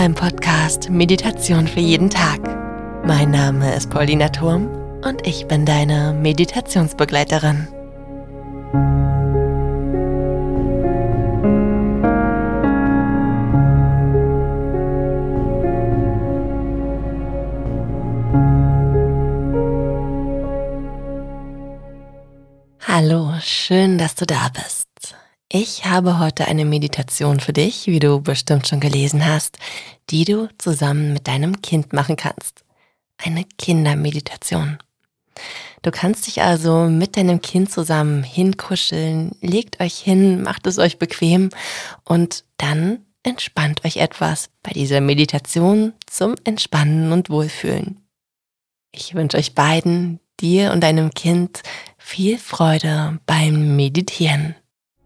beim Podcast Meditation für jeden Tag. Mein Name ist Paulina Thurm und ich bin deine Meditationsbegleiterin. Hallo, schön, dass du da bist. Ich habe heute eine Meditation für dich, wie du bestimmt schon gelesen hast, die du zusammen mit deinem Kind machen kannst. Eine Kindermeditation. Du kannst dich also mit deinem Kind zusammen hinkuscheln, legt euch hin, macht es euch bequem und dann entspannt euch etwas bei dieser Meditation zum Entspannen und Wohlfühlen. Ich wünsche euch beiden, dir und deinem Kind, viel Freude beim Meditieren.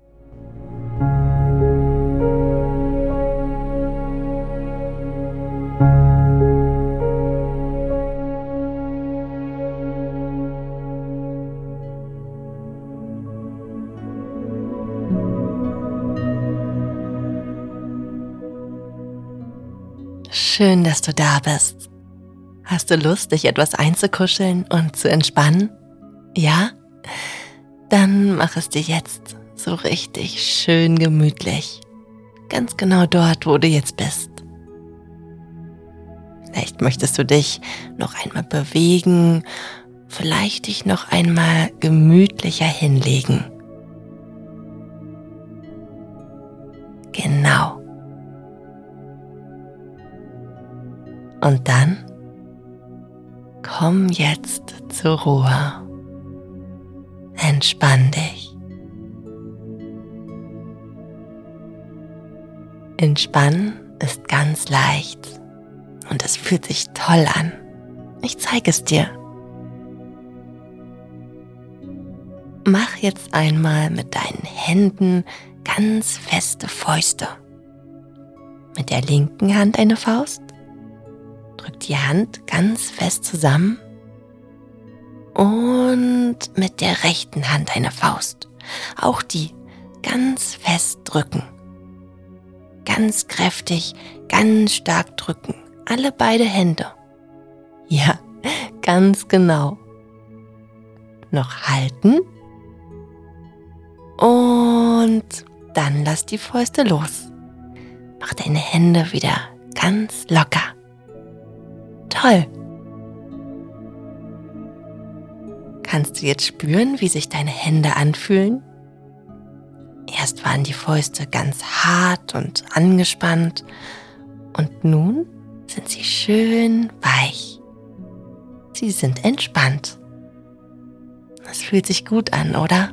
Schön, dass du da bist. Hast du Lust, dich etwas einzukuscheln und zu entspannen? Ja? Dann mach es dir jetzt so richtig schön gemütlich. Ganz genau dort, wo du jetzt bist. Vielleicht möchtest du dich noch einmal bewegen, vielleicht dich noch einmal gemütlicher hinlegen. Genau. Und dann komm jetzt zur Ruhe. Entspann dich. Entspannen ist ganz leicht und es fühlt sich toll an. Ich zeige es dir. Mach jetzt einmal mit deinen Händen ganz feste Fäuste. Mit der linken Hand eine Faust. Drück die Hand ganz fest zusammen und mit der rechten Hand eine Faust. Auch die ganz fest drücken. Ganz kräftig, ganz stark drücken. Alle beide Hände. Ja, ganz genau. Noch halten. Und dann lass die Fäuste los. Mach deine Hände wieder ganz locker. Toll. Kannst du jetzt spüren, wie sich deine Hände anfühlen? Erst waren die Fäuste ganz hart und angespannt und nun sind sie schön weich. Sie sind entspannt. Das fühlt sich gut an, oder?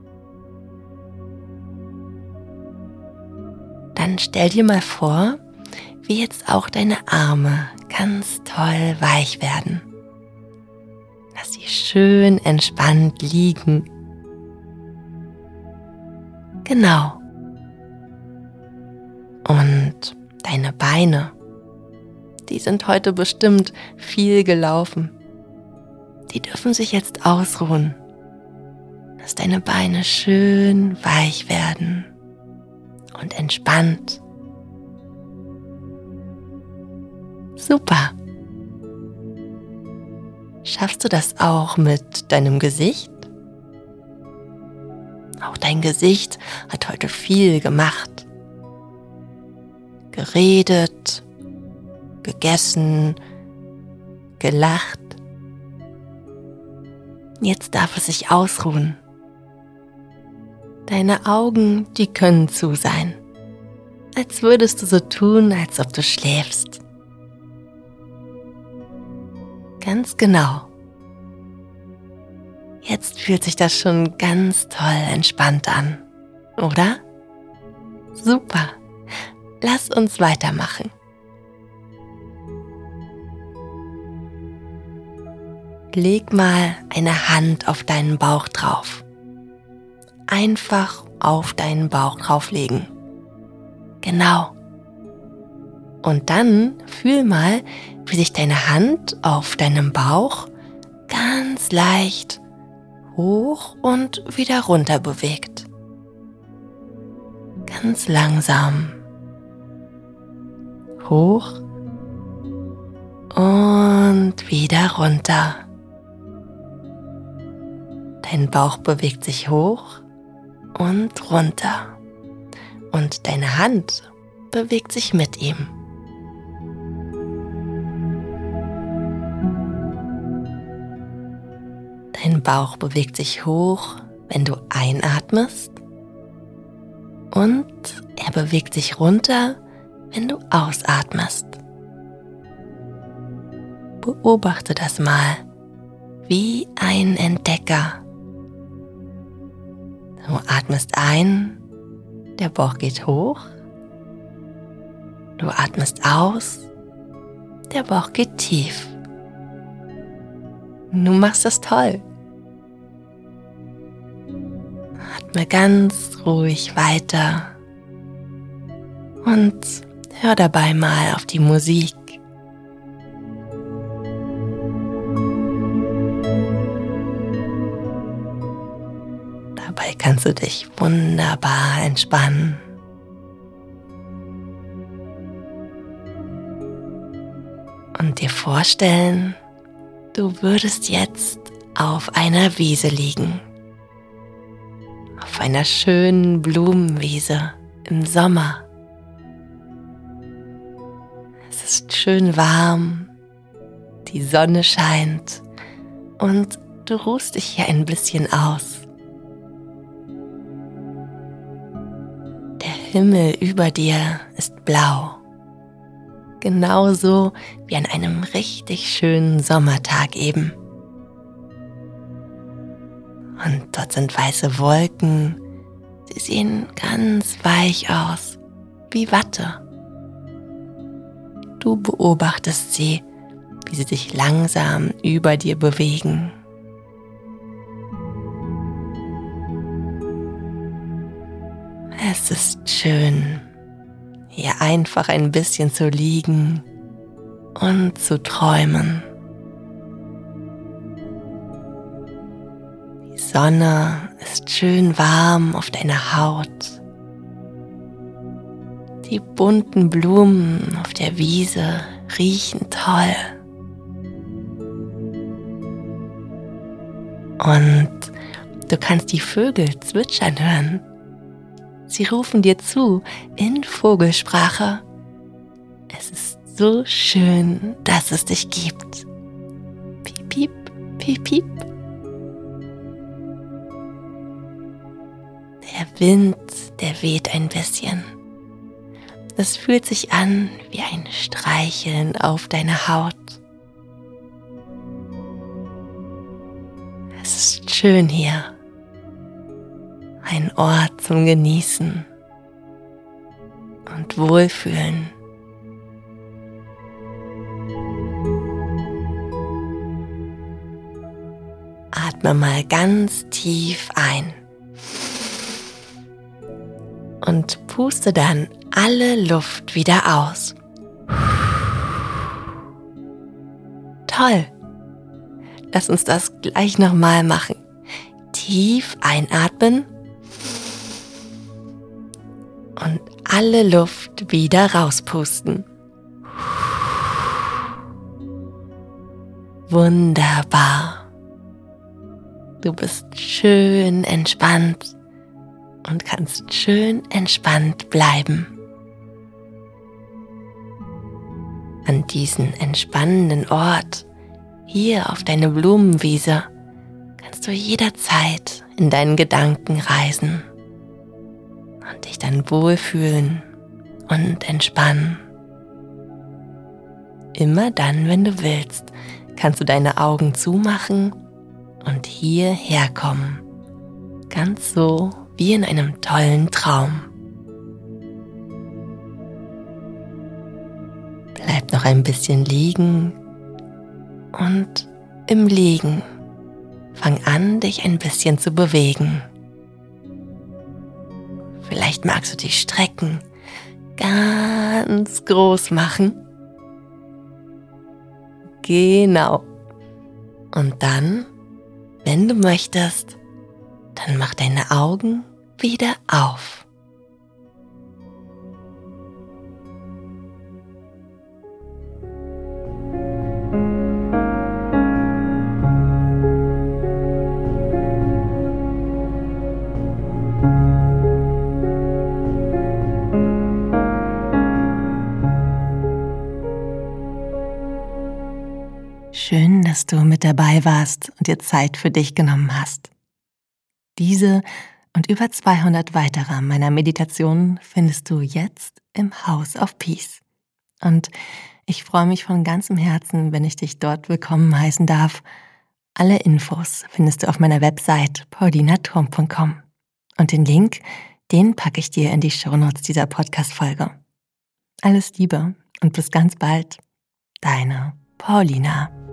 Dann stell dir mal vor, wie jetzt auch deine Arme ganz toll weich werden. Lass sie schön entspannt liegen. Genau. Und deine Beine, die sind heute bestimmt viel gelaufen. Die dürfen sich jetzt ausruhen. Lass deine Beine schön weich werden und entspannt. Super. Schaffst du das auch mit deinem Gesicht? Auch dein Gesicht hat heute viel gemacht. Geredet, gegessen, gelacht. Jetzt darf es sich ausruhen. Deine Augen, die können zu sein. Als würdest du so tun, als ob du schläfst. Ganz genau. Jetzt fühlt sich das schon ganz toll entspannt an, oder? Super. Lass uns weitermachen. Leg mal eine Hand auf deinen Bauch drauf. Einfach auf deinen Bauch drauflegen. Genau. Und dann fühl mal, wie sich deine Hand auf deinem Bauch ganz leicht hoch und wieder runter bewegt. Ganz langsam. hoch und wieder runter. Dein Bauch bewegt sich hoch und runter und deine Hand bewegt sich mit ihm. Dein Bauch bewegt sich hoch, wenn du einatmest, und er bewegt sich runter, wenn du ausatmest. Beobachte das mal wie ein Entdecker. Du atmest ein, der Bauch geht hoch. Du atmest aus, der Bauch geht tief. Du machst das toll. Atme ganz ruhig weiter und hör dabei mal auf die Musik. Dabei kannst du dich wunderbar entspannen. Und dir vorstellen, du würdest jetzt auf einer Wiese liegen. Auf einer schönen Blumenwiese im Sommer. Es ist schön warm, die Sonne scheint und du ruhst dich hier ein bisschen aus. Der Himmel über dir ist blau, genauso wie an einem richtig schönen Sommertag eben. Und dort sind weiße Wolken, sie sehen ganz weich aus, wie Watte. Du beobachtest sie, wie sie sich langsam über dir bewegen. Es ist schön, hier einfach ein bisschen zu liegen und zu träumen. Die Sonne ist schön warm auf deiner Haut. Die bunten Blumen auf der Wiese riechen toll. Und du kannst die Vögel zwitschern hören. Sie rufen dir zu in Vogelsprache. Es ist so schön, dass es dich gibt. Piep, piep, piep, piep. Der Wind, der weht ein bisschen. Es fühlt sich an wie ein Streicheln auf deiner Haut. Es ist schön hier. Ein Ort zum Genießen und Wohlfühlen. Atme mal ganz tief ein und puste dann alle Luft wieder aus. Toll! Lass uns das gleich nochmal machen. Tief einatmen und alle Luft wieder rauspusten. Wunderbar. Du bist schön entspannt und kannst schön entspannt bleiben. An diesen entspannenden Ort, hier auf deine Blumenwiese, kannst du jederzeit in deinen Gedanken reisen und dich dann wohlfühlen und entspannen. Immer dann, wenn du willst, kannst du deine Augen zumachen und hierher kommen, ganz so wie in einem tollen Traum. Bleib noch ein bisschen liegen und im Liegen fang an, dich ein bisschen zu bewegen. Vielleicht magst du dich strecken, ganz groß machen. Genau. Und dann, wenn du möchtest, dann mach deine Augen wieder auf. dass du mit dabei warst und dir Zeit für dich genommen hast. Diese und über 200 weitere meiner Meditationen findest du jetzt im House of Peace. Und ich freue mich von ganzem Herzen, wenn ich dich dort willkommen heißen darf. Alle Infos findest du auf meiner Website paulinaturm.com. Und den Link, den packe ich dir in die Shownotes dieser Podcast-Folge. Alles Liebe und bis ganz bald. Deine Paulina.